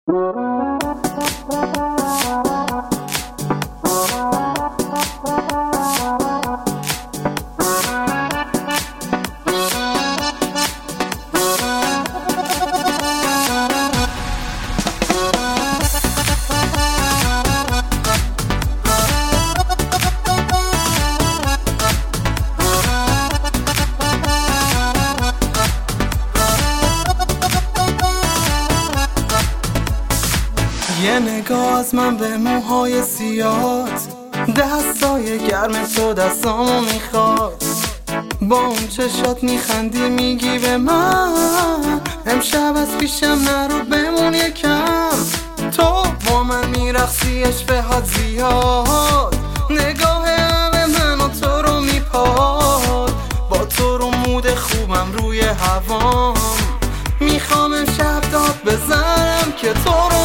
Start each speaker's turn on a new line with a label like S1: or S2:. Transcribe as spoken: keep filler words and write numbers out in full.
S1: یه نگاه از من به موهای سیات، دستای گرم تو دستامو میخواد. با اون چشات میخندی میگی به من امشب از پیشم نرو بمون یکم. تو با من میرقصی عشق زیاد، نگاه همه من و تو رو میپاد. با تو رو مود خوبم روی هوام، میخوام امشب داد بزنم که تو رو